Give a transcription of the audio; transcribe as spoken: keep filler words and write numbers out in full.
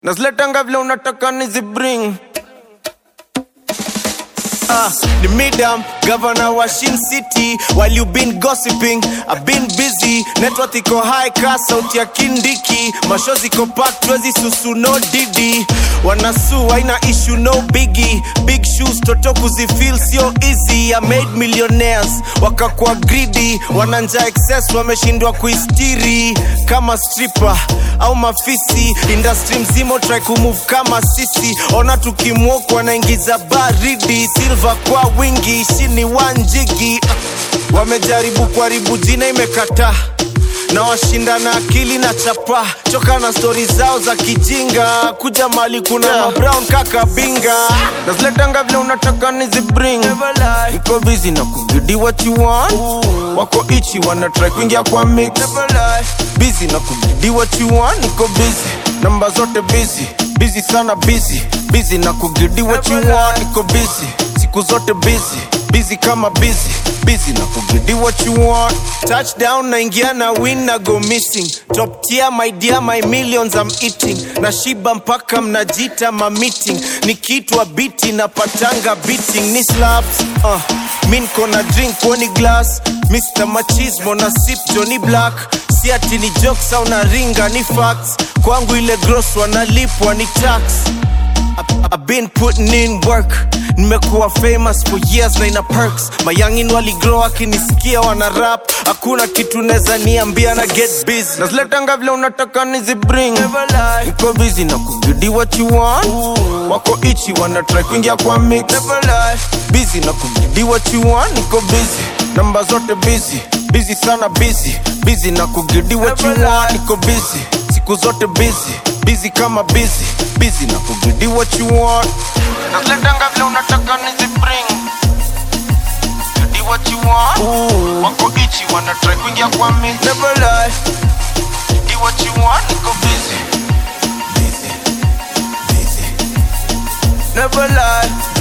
Nazletanga vile unataka nizibring. Ah, the midam, governor wa Shin City. While you been gossiping, I've been busy. Network iko high class, sauti ya Kindiki. Mashozi iko packed, twezi susu no didi. Wanasu, haina issue no biggie. Big shoes, toto kuzifeel sio easy. I made millionaires, wakakuwa greedy. Wananja excess, wameshindwa kuistiri. Kama stripper, au mafisi. Industry mzimo try kumove kama sisi. Ona tukimwoko wanaingiza baridi. Silva kwa wingi, shini wanjigi. Wamejaribu kuharibu jina imekata. Na washinda na akili na chapa. Choka na story zao za kijinga. Kuja mali kuna yeah. Ma brown kaka binga. Nazletanga vile unataka nizibring. Niko busy na kugidi what you want. Ooh. Wako ichi wana try kuingia kwa mix. Busy na kugidi what you want. Niko busy, namba zote busy. Busy sana busy. Busy na kugidi what you want. Niko busy, siku zote busy. Busy kama busy. Busy na kugidi what you want. Touchdown na ingia na win na go missing. Top tier my dear my millions I'm eating. Na shiba mpaka mnajita ma meeting. Nikitwa biti na patanga beating. Ni slaps uh. Min kona drink woni glass. Mister Machismo na sip Johnny Black. Si ati ni jokes au na ringa ni facts. Kwangu ile gross wanalipwa ni tax. I've been putting in work. Nimekuwa famous for years na ina perks. Mayangin wali grow akinisikia wana rap. Hakuna kitu neza niambia na get busy. Nazletanga vile unataka nizibring. Niko busy na kugidi what you want. Ooh. Wako ichi wana try kuingia kwa mix. Busy na kugidi what you want. Niko busy, namba zote busy. Busy sana busy. Busy na kugidi what you want. Niko busy, siku zote busy. Busy kama busy. Busy na kugidi what you want. Nazletanga vile unataka nizibring. Gidi what you want. Ooh. Wako ichi wana try kuingia kwa mix. Never lie. Gidi what you want. Niko busy. Busy. Busy. Never lie.